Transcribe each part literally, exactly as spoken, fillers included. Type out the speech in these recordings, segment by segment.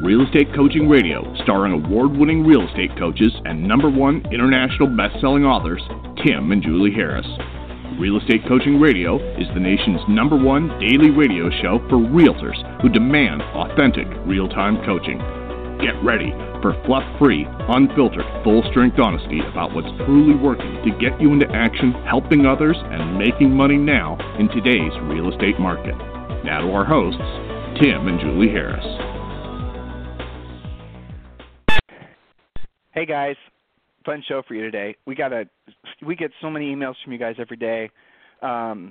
Real Estate Coaching Radio, starring award-winning real estate coaches and number one international best-selling authors, Tim and Julie Harris. Real Estate Coaching Radio is the nation's number one daily radio show for realtors who demand authentic, real-time coaching. Get ready for fluff-free, unfiltered, full-strength honesty about what's truly working to get you into action, helping others, and making money now in today's real estate market. Now to our hosts, Tim and Julie Harris. Hey guys, fun show for you today. We got a, we get so many emails from you guys every day. Um,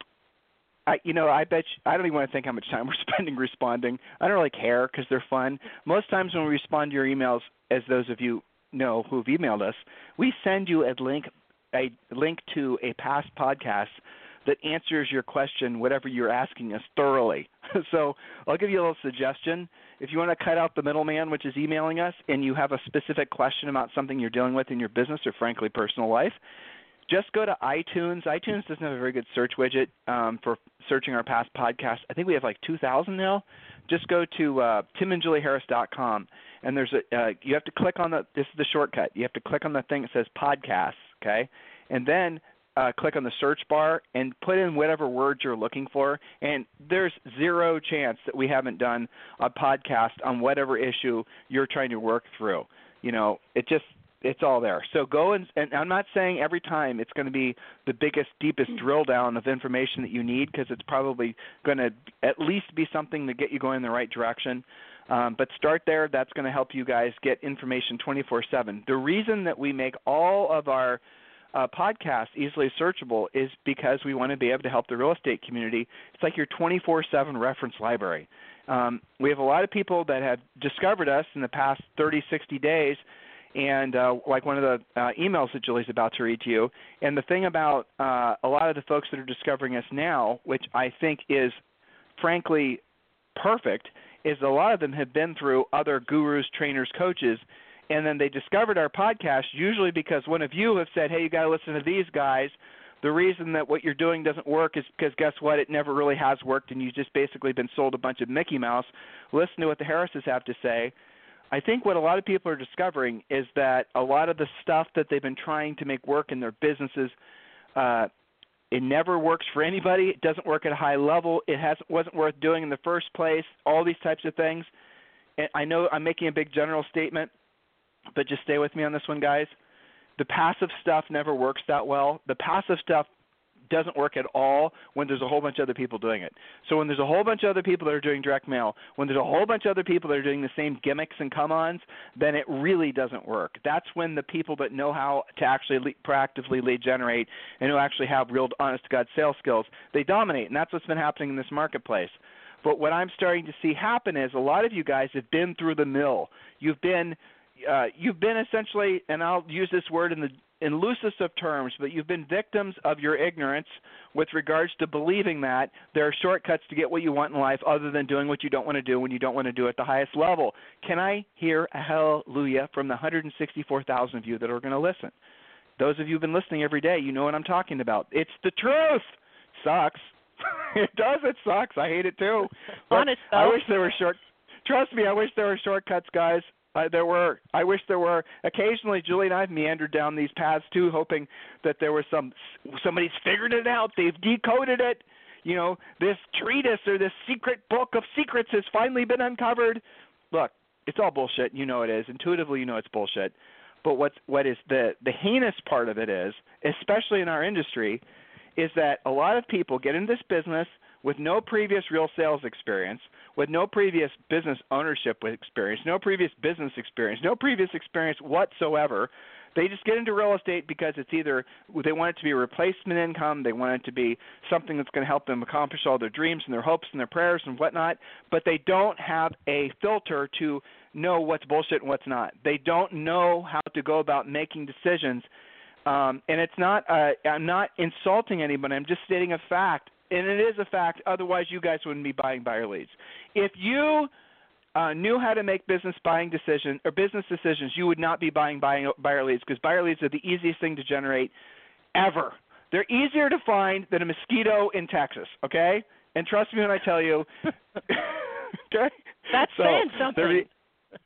I, you know, I bet you, I don't even want to think how much time we're spending responding. I don't really care because they're fun. Most times when we respond to your emails, as those of you know who've emailed us, we send you a link, a link to a past podcast that answers your question, whatever you're asking us, thoroughly. So I'll give you a little suggestion. If you want to cut out the middleman, which is emailing us, and you have a specific question about something you're dealing with in your business or, frankly, personal life, just go to iTunes. iTunes doesn't have a very good search widget um, for searching our past podcasts. I think we have like two thousand now. Just go to uh, tim and julie harris dot com, and there's a uh, you have to click on the – this is the shortcut. You have to click on the thing that says podcasts, okay, and then – Uh, click on the search bar and put in whatever words you're looking for, and there's zero chance that we haven't done a podcast on whatever issue you're trying to work through. You know, it just it's all there. So go and, and I'm not saying every time it's going to be the biggest, deepest drill down of information that you need, because it's probably going to at least be something to get you going in the right direction. Um, but start there. That's going to help you guys get information twenty-four seven. The reason that we make all of our Uh, podcast easily searchable is because we want to be able to help the real estate community. It's like your twenty-four seven reference library. Um, we have a lot of people that have discovered us in the past thirty, sixty days, and uh, like one of the uh, emails that Julie's about to read to you. And the thing about uh, a lot of the folks that are discovering us now, which I think is frankly perfect, is a lot of them have been through other gurus, trainers, coaches, and then they discovered our podcast usually because one of you have said, hey, you got to listen to these guys. The reason that what you're doing doesn't work is because guess what? It never really has worked, and you've just basically been sold a bunch of Mickey Mouse. Listen to what the Harrises have to say. I think what a lot of people are discovering is that a lot of the stuff that they've been trying to make work in their businesses, uh, it never works for anybody. It doesn't work at a high level. It hasn't wasn't worth doing in the first place, all these types of things. And I know I'm making a big general statement, but just stay with me on this one, guys. The passive stuff never works that well. The passive stuff doesn't work at all when there's a whole bunch of other people doing it. So when there's a whole bunch of other people that are doing direct mail, when there's a whole bunch of other people that are doing the same gimmicks and come-ons, then it really doesn't work. That's when the people that know how to actually lead, proactively lead generate and who actually have real honest-to-God sales skills, they dominate, and that's what's been happening in this marketplace. But what I'm starting to see happen is a lot of you guys have been through the mill. You've been – Uh, you've been essentially, and I'll use this word in the in loosest of terms, but you've been victims of your ignorance with regards to believing that there are shortcuts to get what you want in life other than doing what you don't want to do when you don't want to do at the highest level. Can I hear a hallelujah from the one hundred sixty-four thousand of you that are going to listen? Those of you who've been listening every day, you know what I'm talking about. It's the truth. Sucks. It does. It sucks. I hate it too. Honest, though. I wish there were short. Trust me, I wish there were shortcuts, guys. Uh, there were. I wish there were. Occasionally, Julie and I have meandered down these paths too, hoping that there was some somebody's figured it out. They've decoded it. You know, this treatise or this secret book of secrets has finally been uncovered. Look, it's all bullshit. You know it is. Intuitively, you know it's bullshit. But what's what is the the heinous part of it is, especially in our industry, is that a lot of people get into this business with no previous real sales experience, with no previous business ownership experience, no previous business experience, no previous experience whatsoever. They just get into real estate because it's either they want it to be a replacement income, they want it to be something that's going to help them accomplish all their dreams and their hopes and their prayers and whatnot, but they don't have a filter to know what's bullshit and what's not. They don't know how to go about making decisions. Um, and it's not, uh, I'm not insulting anybody, I'm just stating a fact. And it is a fact, otherwise you guys wouldn't be buying buyer leads. If you uh, knew how to make business buying decisions or business decisions, you would not be buying, buying buyer leads, because buyer leads are the easiest thing to generate ever. They're easier to find than a mosquito in Texas, okay? And trust me when I tell you, okay? That's so saying something.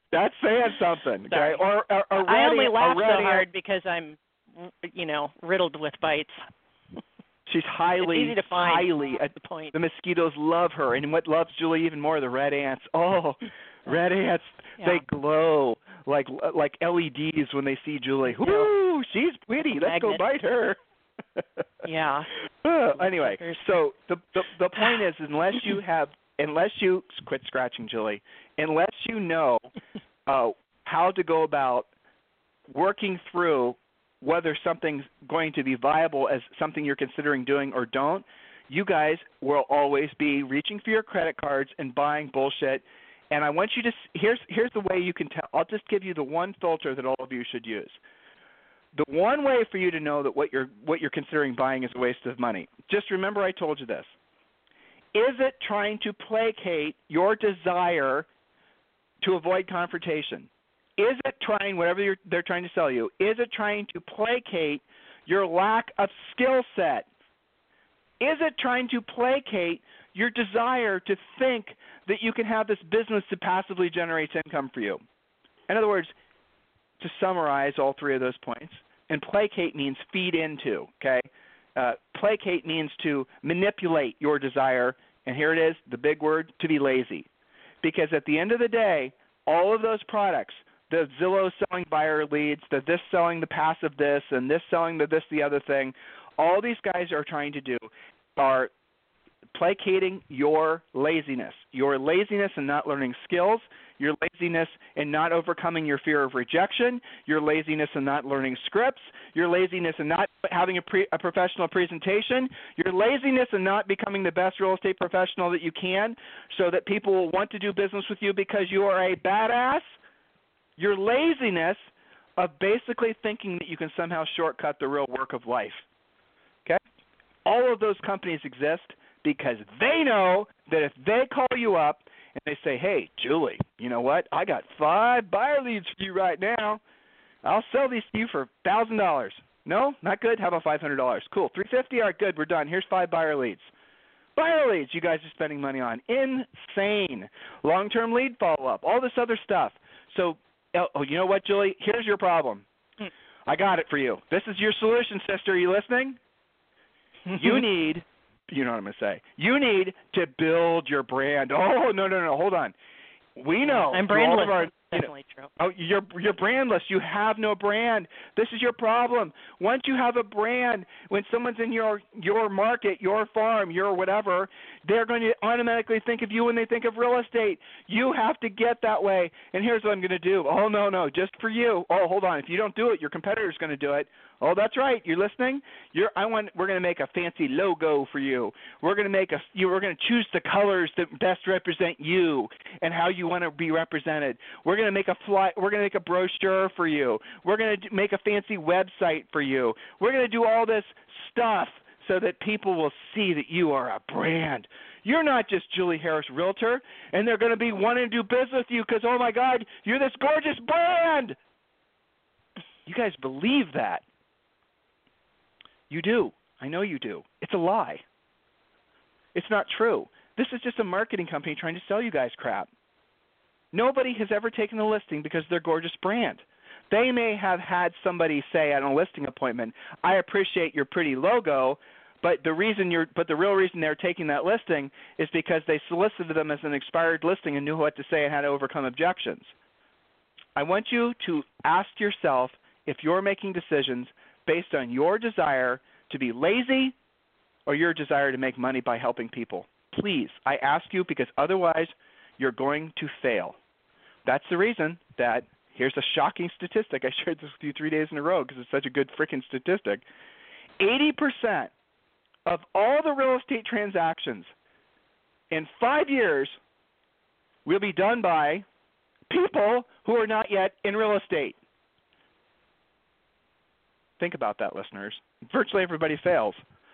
That's saying something, okay? Or, or, or ready, I only laugh so ready, hard because I'm, you know, riddled with bites. She's highly, it's easy to find. highly. That's the point. The mosquitoes love her, and what loves Julie even more, the red ants. Oh, red ants, yeah. they glow like like L E Ds when they see Julie. Woo, she's pretty. Let's Magnet. go bite her. yeah. Uh, anyway, so the, the the point is, unless you have, unless you quit scratching, Julie, unless you know uh, how to go about working through whether something's going to be viable as something you're considering doing or don't, you guys will always be reaching for your credit cards and buying bullshit. And I want you to – here's here's the way you can tell. I'll just give you the one filter that all of you should use. The one way for you to know that what you're what you're considering buying is a waste of money, just remember I told you this. Is it trying to placate your desire to avoid confrontation? Is it trying, whatever you're, they're trying to sell you, is it trying to placate your lack of skill set? Is it trying to placate your desire to think that you can have this business that passively generates income for you? In other words, to summarize all three of those points, and placate means feed into, okay? Uh, placate means to manipulate your desire, and here it is, the big word, to be lazy. Because at the end of the day, all of those products, the Zillow selling buyer leads, the this selling the passive this, and this selling the this, the other thing, all these guys are trying to do are placating your laziness, your laziness in not learning skills, your laziness in not overcoming your fear of rejection, your laziness in not learning scripts, your laziness in not having a, pre, a professional presentation, your laziness in not becoming the best real estate professional that you can so that people will want to do business with you because you are a badass, your laziness of basically thinking that you can somehow shortcut the real work of life. Okay? All of those companies exist because they know that if they call you up and they say, hey, Julie, you know what? I got five buyer leads for you right now. I'll sell these to you for one thousand dollars. No? Not good? How about five hundred dollars? Cool. three hundred fifty dollars? All right, good. We're done. Here's five buyer leads. Buyer leads you guys are spending money on. Insane. Long-term lead follow-up. All this other stuff. So, oh, you know what, Julie? Here's your problem. I got it for you. This is your solution, sister. Are you listening? You need, you know what I'm going to say, you need to build your brand. Oh, no, no, no, hold on. We know. I'm brandless. Our, Definitely you know, true. Oh, you're, you're brandless. You have no brand. This is your problem. Once you have a brand, when someone's in your, your market, your farm, your whatever, they're going to automatically think of you when they think of real estate. You have to get that way. And here's what I'm going to do. Oh, no, no, just for you. Oh, hold on. If you don't do it, your competitor's going to do it. Oh, that's right. You're listening. You're. I want. We're going to make a fancy logo for you. We're going to make a. You. We're going to choose the colors that best represent you and how you want to be represented. We're going to make a fly. We're going to make a brochure for you. We're going to make a fancy website for you. We're going to do all this stuff so that people will see that you are a brand. You're not just Julie Harris Realtor, and they're going to be wanting to do business with you because, oh, my God, you're this gorgeous brand. You guys believe that. You do. I know you do. It's a lie. It's not true. This is just a marketing company trying to sell you guys crap. Nobody has ever taken a listing because of their gorgeous brand. They may have had somebody say at a listing appointment, I appreciate your pretty logo, but the reason you're but the real reason they're taking that listing is because they solicited them as an expired listing and knew what to say and how to overcome objections. I want you to ask yourself if you're making decisions based on your desire to be lazy or your desire to make money by helping people. Please, I ask you, because otherwise you're going to fail. That's the reason that, here's a shocking statistic. I shared this with you three days in a row because it's such a good freaking statistic. eighty percent of all the real estate transactions in five years will be done by people who are not yet in real estate. Think about that, listeners. Virtually everybody fails.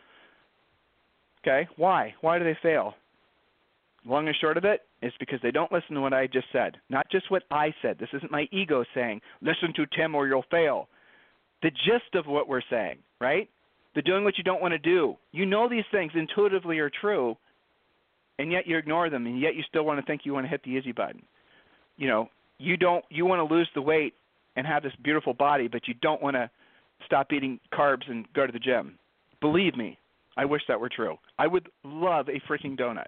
Okay, why? Why do they fail? Long and short of it is because they don't listen to what I just said. Not just what I said. This isn't my ego saying, listen to Tim or you'll fail. The gist of what we're saying, right? The doing what you don't want to do. You know these things intuitively are true, and yet you ignore them, and yet you still want to think you want to hit the easy button. You know, you don't you want to lose the weight and have this beautiful body, but you don't want to stop eating carbs and go to the gym. Believe me, I wish that were true. I would love a freaking donut.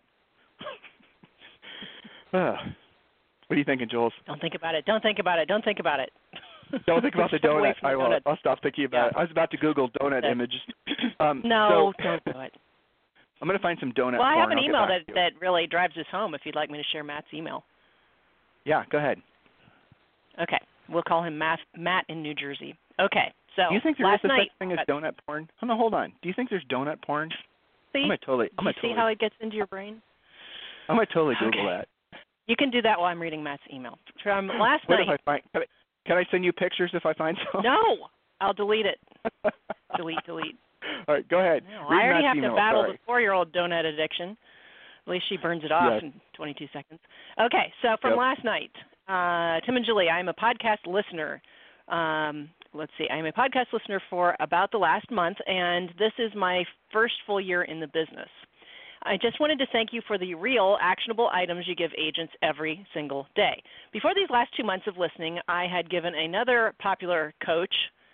uh, what are you thinking, Jules? Don't think about it. Don't think about it. Don't think about it. Don't think about the donut. the I will. donut. I'll stop thinking about yeah. it. I was about to Google donut That's, images. Um, no, so, don't do it. I'm going to find some donut. Well, I have porn. an I'll email get that, back that really drives this home if you'd like me to share Matt's email. Yeah, go ahead. Okay. We'll call him Matt, Matt in New Jersey. Okay. So do you think there is last such night, thing as donut porn? Oh, no, hold on. Do you think there's donut porn? See, I'm gonna totally. I'm do you gonna see totally, how it gets into your brain? I'm gonna totally Google Okay. that. You can do that while I'm reading Matt's email. From last what night. if I find? Can I, can I send you pictures if I find some? No, I'll delete it. delete, delete. All right, go ahead. No, Read I already Matt's have email. to battle Sorry. the four-year-old donut addiction. At least she burns it off Yes. in twenty-two seconds. Okay, so from Yep. last night, uh, Tim and Julie, I'm a podcast listener. Um, let's see, I'm a podcast listener for about the last month, and this is my first full year in the business. I just wanted to thank you for the real, actionable items you give agents every single day. Before these last two months of listening, I had given another popular coach,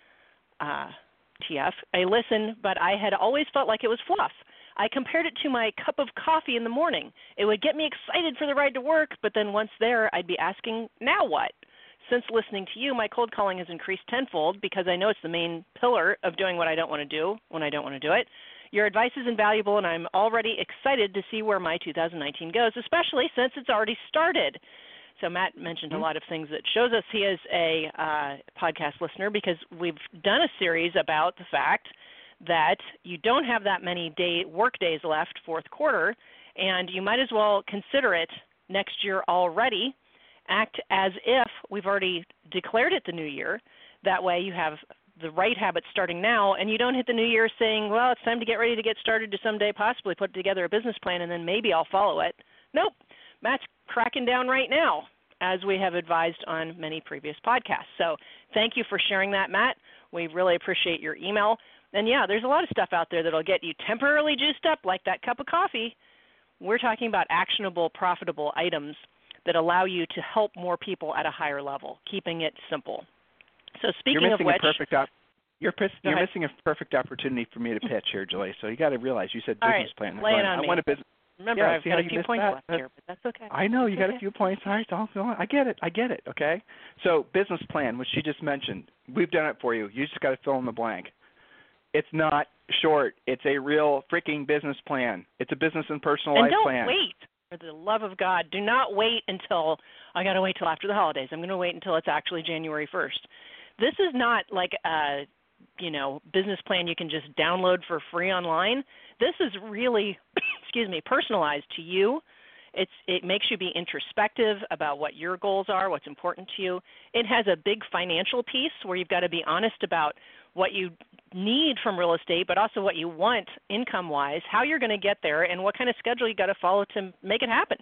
uh, T F, a listen, but I had always felt like it was fluff. I compared it to my cup of coffee in the morning. It would get me excited for the ride to work, but then once there, I'd be asking, now what? Since listening to you, my cold calling has increased tenfold because I know it's the main pillar of doing what I don't want to do when I don't want to do it. Your advice is invaluable, and I'm already excited to see where my two thousand nineteen goes, especially since it's already started. So Matt mentioned Mm-hmm. a lot of things that shows us he is a uh, podcast listener because we've done a series about the fact that you don't have that many day work days left fourth quarter, and you might as well consider it next year already. Act as if we've already declared it the new year. That way you have the right habits starting now, and you don't hit the new year saying, well, it's time to get ready to get started to someday possibly put together a business plan, and then maybe I'll follow it. Nope. Matt's cracking down right now, as we have advised on many previous podcasts. So thank you for sharing that, Matt. We really appreciate your email. And, yeah, there's a lot of stuff out there that will get you temporarily juiced up like that cup of coffee. We're talking about actionable, profitable items that allow you to help more people at a higher level, keeping it simple. So speaking you're of missing which, a perfect op- you're, pis- you're ahead. missing a perfect opportunity for me to pitch here, Julie. So you got to realize you said All business right, plan. lay it going, on I me. want a business. remember, yeah, I've see got how a you few missed points that? left here, but that's okay. I know you That's got okay. a few points. All right, I'll, I get it. I get it. Okay. So business plan, which she just mentioned, we've done it for you. You just got to fill in the blank. It's not short. It's a real freaking business plan. It's a business and personal and life don't plan. wait. For the love of God, do not wait until I got to wait till after the holidays. I'm going to wait until it's actually January first. This is not like a, you know, business plan you can just download for free online. This is really, excuse me, personalized to you. It's it makes you be introspective about what your goals are, what's important to you. It has a big financial piece where you've got to be honest about what you need from real estate, but also what you want income-wise, how you're going to get there, and what kind of schedule you got to follow to make it happen.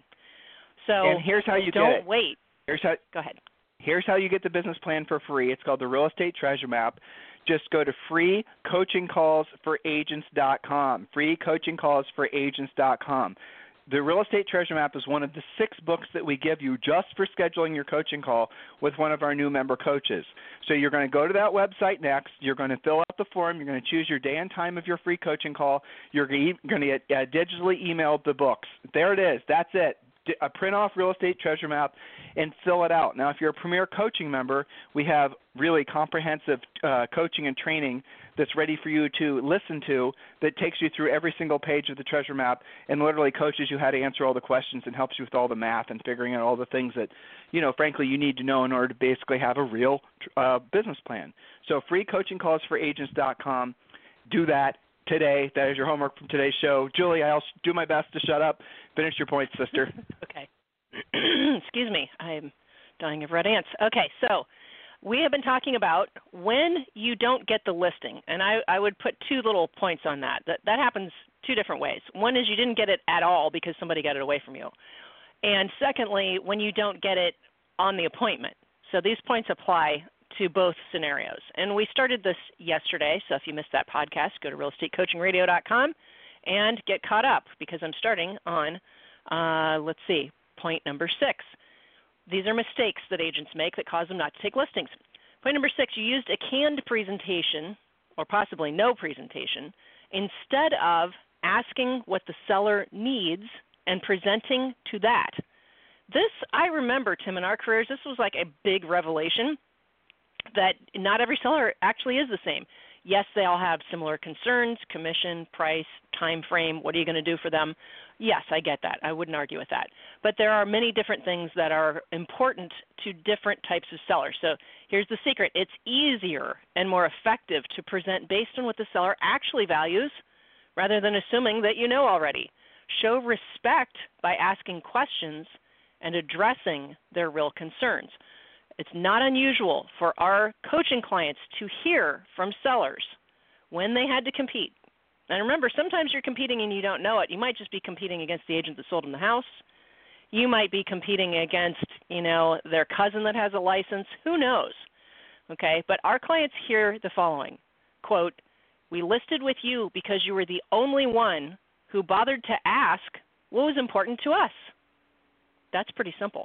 So And here's how you don't get it. wait. Here's how. Go ahead. Here's how you get the business plan for free. It's called the Real Estate Treasure Map. Just go to free coaching calls for agents dot com. free coaching calls for agents dot com. The Real Estate Treasure Map is one of the six books that we give you just for scheduling your coaching call with one of our new member coaches. So you're going to go to that website next. You're going to fill out the form. You're going to choose your day and time of your free coaching call. You're going to get uh, digitally emailed the books. There it is. That's it. A print off Real Estate Treasure Map and fill it out. Now, if you're a Premier Coaching member, we have really comprehensive uh, coaching and training that's ready for you to listen to that takes you through every single page of the Treasure Map and literally coaches you how to answer all the questions and helps you with all the math and figuring out all the things that, you know, frankly, you need to know in order to basically have a real uh, business plan. So free coaching calls for agents dot com. Do that today. That is your homework from today's show. Julie, I'll do my best to shut up. Finish your point, sister. Okay. Excuse me. I'm dying of red ants. Okay, so we have been talking about when you don't get the listing, and I, I would put two little points on that. that. That happens two different ways. One is you didn't get it at all because somebody got it away from you. And secondly, when you don't get it on the appointment. So these points apply to both scenarios. And we started this yesterday, so if you missed that podcast, go to real estate coaching radio dot com and get caught up because I'm starting on, uh, let's see, point number six. These are mistakes that agents make that cause them not to take listings. Point number six, you used a canned presentation or possibly no presentation instead of asking what the seller needs and presenting to that. This, I remember, Tim, in our careers, this was like a big revelation that not every seller actually is the same. Yes, they all have similar concerns, commission, price, time frame, what are you going to do for them? Yes, I get that. I wouldn't argue with that. But there are many different things that are important to different types of sellers. So here's the secret. It's easier and more effective to present based on what the seller actually values rather than assuming that you know already. Show respect by asking questions and addressing their real concerns. It's not unusual for our coaching clients to hear from sellers when they had to compete. And remember, sometimes you're competing and you don't know it. You might just be competing against the agent that sold them the house. You might be competing against, you know, their cousin that has a license. Who knows? Okay, but our clients hear the following, quote, "We listed with you because you were the only one who bothered to ask what was important to us." That's pretty simple.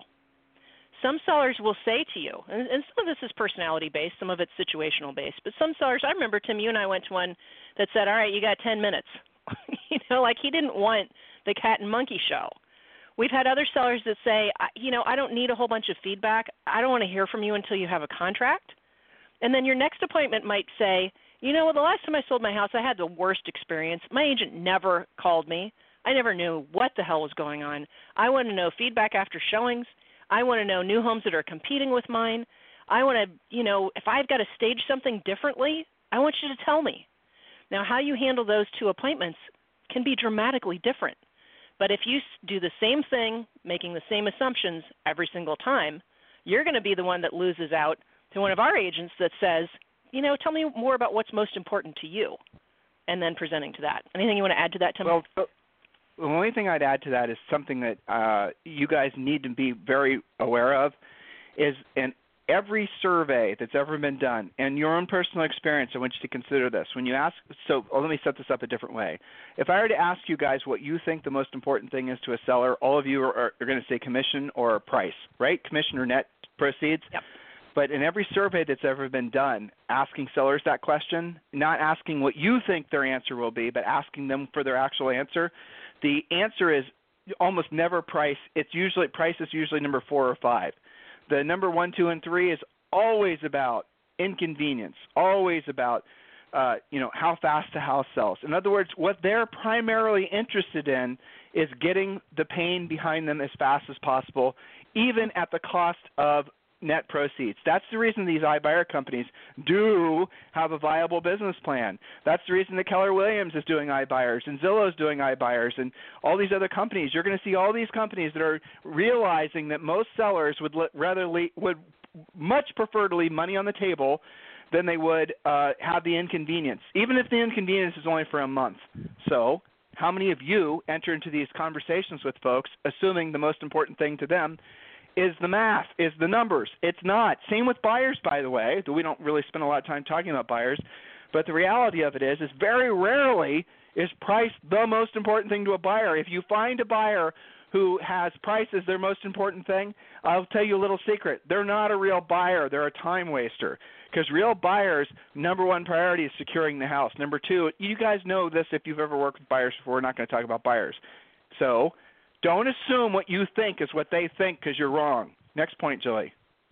Some sellers will say to you, and, and some of this is personality-based, some of it's situational-based, but some sellers, I remember, Tim, you and I went to one that said, all right, you got ten minutes. You know, like he didn't want the cat and monkey show. We've had other sellers that say, you know, I don't need a whole bunch of feedback. I don't want to hear from you until you have a contract. And then your next appointment might say, you know, the last time I sold my house, I had the worst experience. My agent never called me. I never knew what the hell was going on. I want to know feedback after showings. I want to know new homes that are competing with mine. I want to, you know, if I've got to stage something differently, I want you to tell me. Now, how you handle those two appointments can be dramatically different. But if you do the same thing, making the same assumptions every single time, you're going to be the one that loses out to one of our agents that says, you know, tell me more about what's most important to you, and then presenting to that. Anything you want to add to that, Tim? Well, the only thing I'd add to that is something that uh, you guys need to be very aware of is in every survey that's ever been done, and your own personal experience, I want you to consider this. When you ask, so oh, let me set this up a different way. If I were to ask you guys what you think the most important thing is to a seller, all of you are, are going to say commission or price, right? Commission or net proceeds. Yep. But in every survey that's ever been done, asking sellers that question, not asking what you think their answer will be, but asking them for their actual answer, the answer is almost never price. It's usually price is usually number four or five. The number one, two, and three is always about inconvenience, always about uh, you know how fast the house sells. In other words, what they're primarily interested in is getting the pain behind them as fast as possible, even at the cost of net proceeds. That's the reason these iBuyer companies do have a viable business plan. That's the reason that Keller Williams is doing iBuyers and Zillow's doing iBuyers and all these other companies. You're going to see all these companies that are realizing that most sellers would le- rather le- would much prefer to leave money on the table than they would uh, have the inconvenience, even if the inconvenience is only for a month. So how many of you enter into these conversations with folks assuming the most important thing to them is the math, is the numbers? It's not. Same with buyers, by the way. We don't really spend a lot of time talking about buyers. But the reality of it is, is very rarely is price the most important thing to a buyer. If you find a buyer who has price as their most important thing, I'll tell you a little secret. They're not a real buyer. They're a time waster. Because real buyers, number one priority is securing the house. Number two, you guys know this if you've ever worked with buyers before. We're not going to talk about buyers. So don't assume what you think is what they think because you're wrong. Next point, Julie.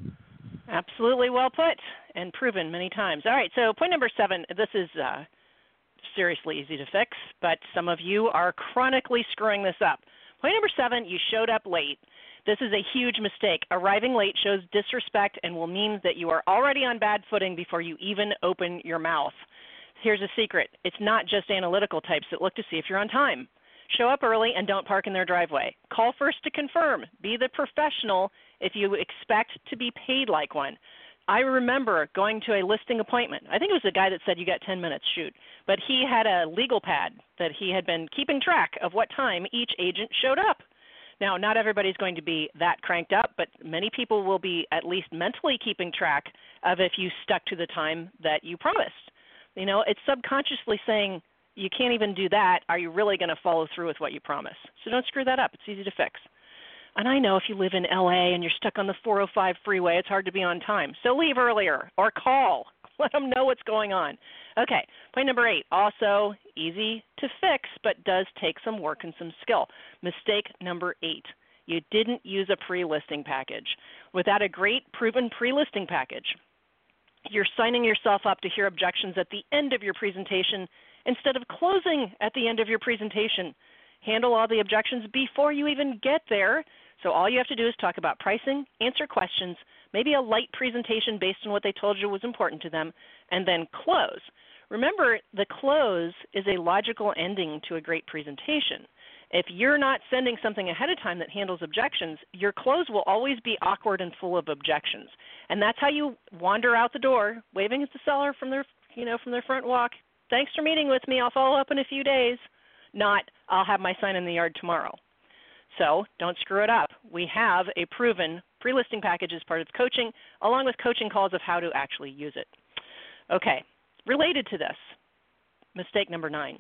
Absolutely well put and proven many times. All right, so point number seven, this is uh, seriously easy to fix, but some of you are chronically screwing this up. Point number seven, you showed up late. This is a huge mistake. Arriving late shows disrespect and will mean that you are already on bad footing before you even open your mouth. Here's a secret. It's not just analytical types that look to see if you're on time. Show up early and don't park in their driveway. Call first to confirm. Be the professional if you expect to be paid like one. I remember going to a listing appointment. I think it was the guy that said you got ten minutes, shoot. But he had a legal pad that he had been keeping track of what time each agent showed up. Now, not everybody's going to be that cranked up, but many people will be at least mentally keeping track of if you stuck to the time that you promised. You know, it's subconsciously saying, you can't even do that. Are you really going to follow through with what you promise? So don't screw that up. It's easy to fix. And I know if you live in L A and you're stuck on the four oh five freeway, it's hard to be on time. So leave earlier or call. Let them know what's going on. Okay, point number eight, also easy to fix, but does take some work and some skill. Mistake number eight, you didn't use a pre-listing package. Without a great proven pre-listing package, you're signing yourself up to hear objections at the end of your presentation instead of closing at the end of your presentation. Handle all the objections before you even get there. So all you have to do is talk about pricing, answer questions, maybe a light presentation based on what they told you was important to them, and then close. Remember, the close is a logical ending to a great presentation. If you're not sending something ahead of time that handles objections, your close will always be awkward and full of objections. And that's how you wander out the door, waving at the seller from their, you know, from their front walk. Thanks for meeting with me. I'll follow up in a few days. Not, I'll have my sign in the yard tomorrow. So don't screw it up. We have a proven pre-listing package as part of coaching, along with coaching calls of how to actually use it. Okay, related to this, mistake number nine.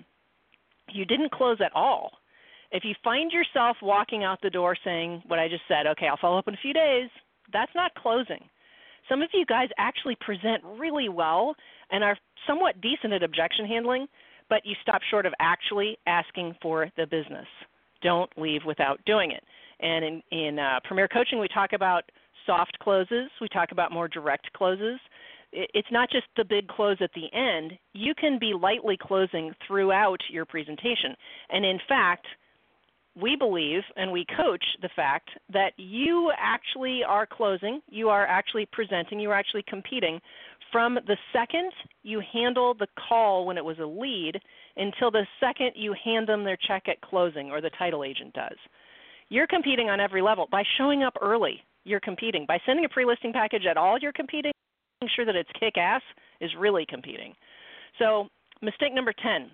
You didn't close at all. If you find yourself walking out the door saying what I just said, okay, I'll follow up in a few days, that's not closing. Some of you guys actually present really well and are somewhat decent at objection handling, but you stop short of actually asking for the business. Don't leave without doing it. And in, in uh, Premier Coaching, we talk about soft closes. We talk about more direct closes. It's not just the big close at the end. You can be lightly closing throughout your presentation. And in fact, we believe and we coach the fact that you actually are closing, you are actually presenting, you are actually competing from the second you handle the call when it was a lead until the second you hand them their check at closing, or the title agent does. You're competing on every level. By showing up early, you're competing. By sending a pre-listing package at all, you're competing. Making sure that it's kick-ass is really competing. So mistake number ten,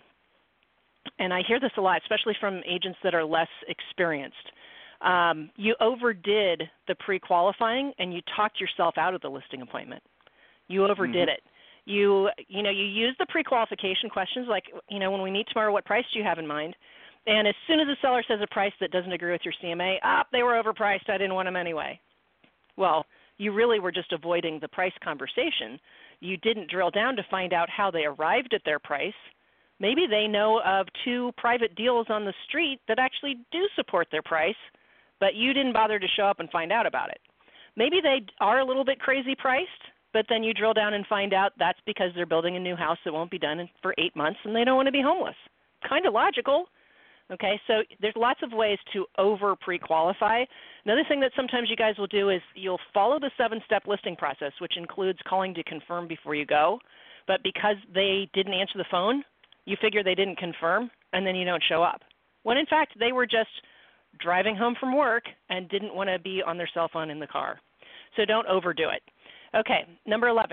and I hear this a lot, especially from agents that are less experienced. Um, you overdid the pre-qualifying and you talked yourself out of the listing appointment. You overdid mm-hmm. it. You, you know, you use the pre-qualification questions like, you know, when we meet tomorrow, what price do you have in mind? And as soon as the seller says a price that doesn't agree with your C M A, ah, they were overpriced. I didn't want them anyway. Well, you really were just avoiding the price conversation. You didn't drill down to find out how they arrived at their price. Maybe they know of two private deals on the street that actually do support their price, but you didn't bother to show up and find out about it. Maybe they are a little bit crazy priced, but then you drill down and find out that's because they're building a new house that won't be done in, for eight months and they don't want to be homeless. Kind of logical. Okay, so there's lots of ways to over pre-qualify. Another thing that sometimes you guys will do is you'll follow the seven-step listing process, which includes calling to confirm before you go. But because they didn't answer the phone, you figure they didn't confirm, and then you don't show up. When in fact, they were just driving home from work and didn't want to be on their cell phone in the car. So don't overdo it. Okay, number eleven.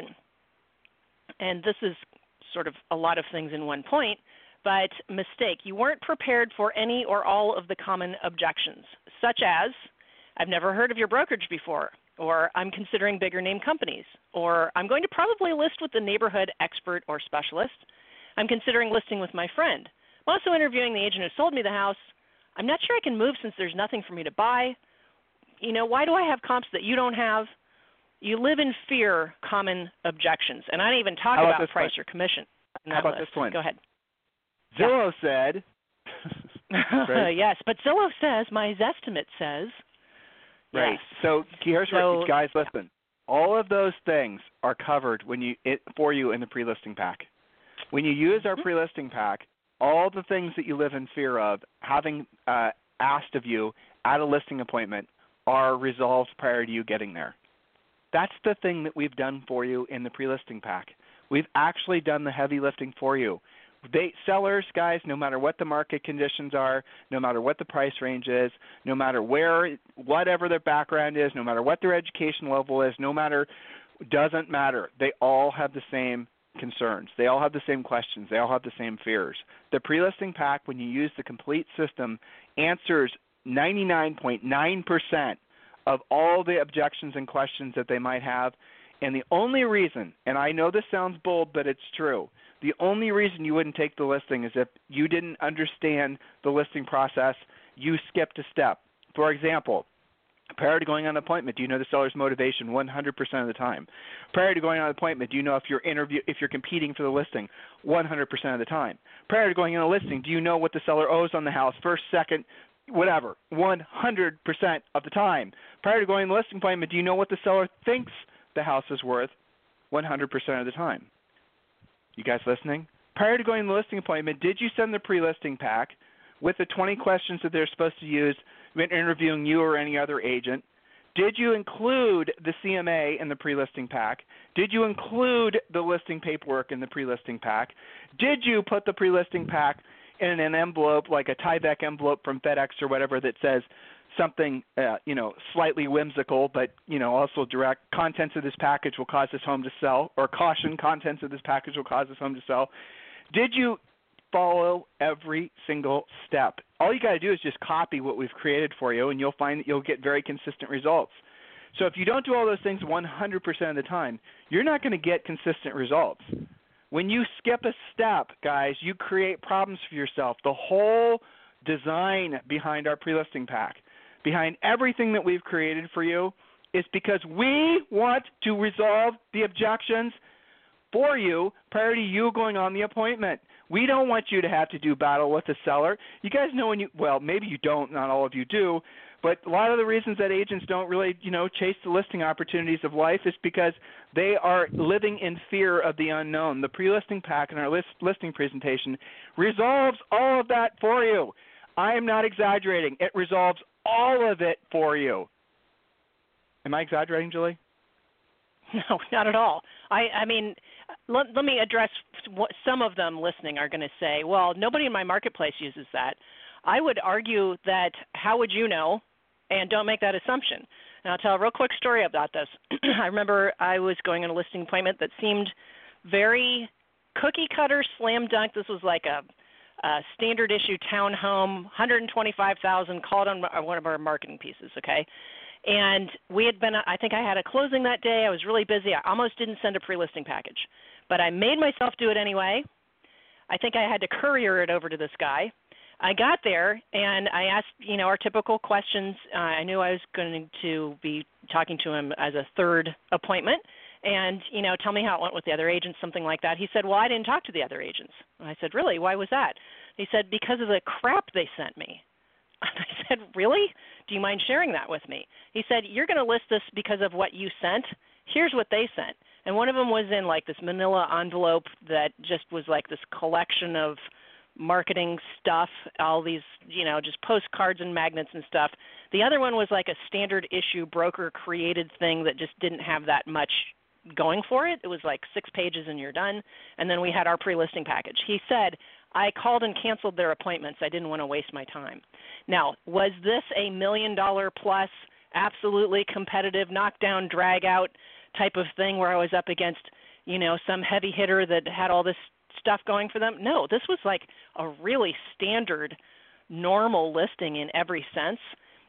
And this is sort of a lot of things in one point. But mistake, you weren't prepared for any or all of the common objections, such as, I've never heard of your brokerage before, or I'm considering bigger name companies, or I'm going to probably list with the neighborhood expert or specialist. I'm considering listing with my friend. I'm also interviewing the agent who sold me the house. I'm not sure I can move since there's nothing for me to buy. You know, why do I have comps that you don't have? You live in fear, common objections. And I don't even talk about, about price one? or commission. How about list. this one? Go ahead. Zillow yeah. said. right? Yes, but Zillow says, my Zestimate says. Right. Yes. So here's so, what, guys, listen. All of those things are covered when you it, for you in the pre-listing pack. When you use our pre-listing pack, all the things that you live in fear of having uh, asked of you at a listing appointment are resolved prior to you getting there. That's the thing that we've done for you in the pre-listing pack. We've actually done the heavy lifting for you. They, sellers, guys, no matter what the market conditions are, no matter what the price range is, no matter where, whatever their background is, no matter what their education level is, no matter, doesn't matter. They all have the same concerns. They all have the same questions. They all have the same fears. The pre-listing pack, when you use the complete system, answers ninety-nine point nine percent of all the objections and questions that they might have. And the only reason, and I know this sounds bold, but it's true, the only reason you wouldn't take the listing is if you didn't understand the listing process, you skipped a step. For example, Prior to going on an appointment, do you know the seller's motivation one hundred percent of the time? Prior to going on an appointment, do you know if you're interview if you're competing for the listing one hundred percent of the time? Prior to going on a listing, do you know what the seller owes on the house, first, second, whatever, one hundred percent of the time? Prior to going on the listing appointment, do you know what the seller thinks the house is worth one hundred percent of the time? You guys listening? Prior to going to the listing appointment, did you send the pre-listing pack with the twenty questions that they're supposed to use when interviewing you or any other agent? Did you include the C M A in the pre-listing pack? Did you include the listing paperwork in the pre-listing pack? Did you put the pre-listing pack in an envelope, like a Tyvek envelope from FedEx or whatever, that says something, uh, you know, slightly whimsical, but, you know, also direct, contents of this package will cause this home to sell, or caution, contents of this package will cause this home to sell? Did you follow every single step? All you got to do is just copy what we've created for you, and you'll find that you'll get very consistent results. So if you don't do all those things one hundred percent of the time, you're not going to get consistent results. When you skip a step, guys, you create problems for yourself. The whole design behind our pre-listing pack, behind everything that we've created for you, is because we want to resolve the objections for you prior to you going on the appointment. We don't want you to have to do battle with the seller. You guys know when you, well, maybe you don't, not all of you do, but a lot of the reasons that agents don't really, you know, chase the listing opportunities of life is because they are living in fear of the unknown. The pre-listing pack and our list, listing presentation resolves all of that for you. I am not exaggerating. It resolves all of it for you. Am I exaggerating, Julie? No, not at all. I, I mean, let, let me address what some of them listening are going to say. Well, nobody in my marketplace uses that. I would argue that how would you know, and don't make that assumption. And I'll tell a real quick story about this. I remember I was going on a listing appointment that seemed very cookie cutter, slam dunk. This was like a, a standard issue townhome, one hundred twenty-five thousand dollars, called on one of our marketing pieces, okay? And we had been, I think I had a closing that day. I was really busy. I almost didn't send a pre-listing package, but I made myself do it anyway. I think I had to courier it over to this guy. I got there, and I asked, you know, our typical questions. Uh, I knew I was going to be talking to him as a third appointment, and, you know, tell me how it went with the other agents, something like that. He said, well, I didn't talk to the other agents. And I said, really? Why was that? He said, because of the crap they sent me. I said, really? Do you mind sharing that with me? He said, you're going to list this because of what you sent. Here's what they sent. And one of them was in like this manila envelope that just was like this collection of marketing stuff, all these, you know, just postcards and magnets and stuff. The other one was like a standard issue broker created thing that just didn't have that much going for it. It was like six pages and you're done. And then we had our pre-listing package. He said, I called and canceled their appointments. I didn't want to waste my time. Now, was this a million dollar plus, absolutely competitive, knockdown, drag out type of thing where I was up against, you know, some heavy hitter that had all this stuff going for them? No, this was like a really standard, normal listing in every sense.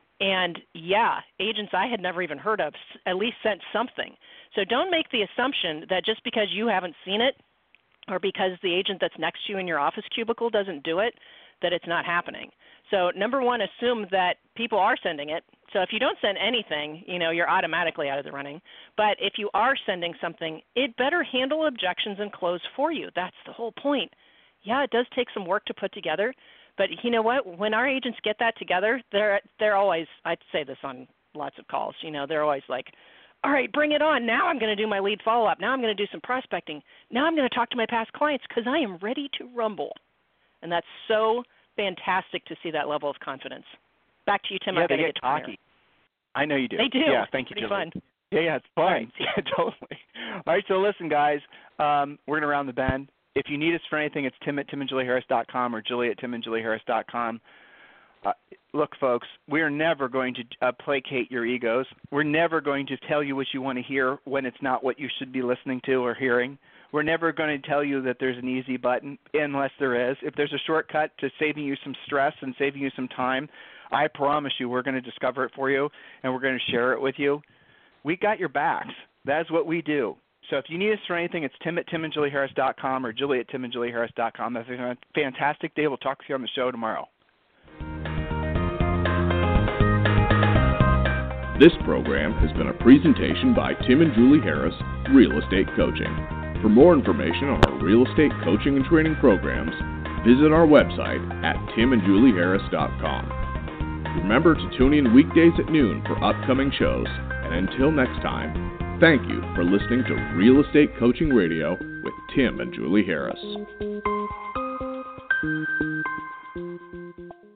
And yeah, agents I had never even heard of at least sent something. So don't make the assumption that just because you haven't seen it or because the agent that's next to you in your office cubicle doesn't do it, that it's not happening. So number one, assume that people are sending it. So if you don't send anything, you know, you're automatically out of the running. But if you are sending something, it better handle objections and close for you. That's the whole point. Yeah, it does take some work to put together. But you know what? When our agents get that together, they're they're always, I'd say this on lots of calls, you know, they're always like, all right, bring it on. Now I'm going to do my lead follow-up. Now I'm going to do some prospecting. Now I'm going to talk to my past clients because I am ready to rumble. And that's so fantastic to see that level of confidence. Back to you, Tim. Yeah, I've got they to get get cocky. I know you do. They do. Yeah, thank you, Pretty Julie. fun. Yeah, yeah, it's fun. Right. Yeah, totally. All right, so listen, guys, um, we're going to round the bend. If you need us for anything, it's tim at tim and julie harris dot com or julie at tim and julie harris dot com. Uh, look, folks, we're never going to uh, placate your egos. We're never going to tell you what you want to hear when it's not what you should be listening to or hearing. We're never going to tell you that there's an easy button unless there is. If there's a shortcut to saving you some stress and saving you some time, I promise you we're going to discover it for you and we're going to share it with you. We got your backs. That's what we do. So if you need us for anything, it's tim at tim and julie harris dot com or julie at tim and julie harris dot com. Have a fantastic day. We'll talk with you on the show tomorrow. This program has been a presentation by Tim and Julie Harris, Real Estate Coaching. For more information on our real estate coaching and training programs, visit our website at tim and julie harris dot com. Remember to tune in weekdays at noon for upcoming shows, and until next time, thank you for listening to Real Estate Coaching Radio with Tim and Julie Harris.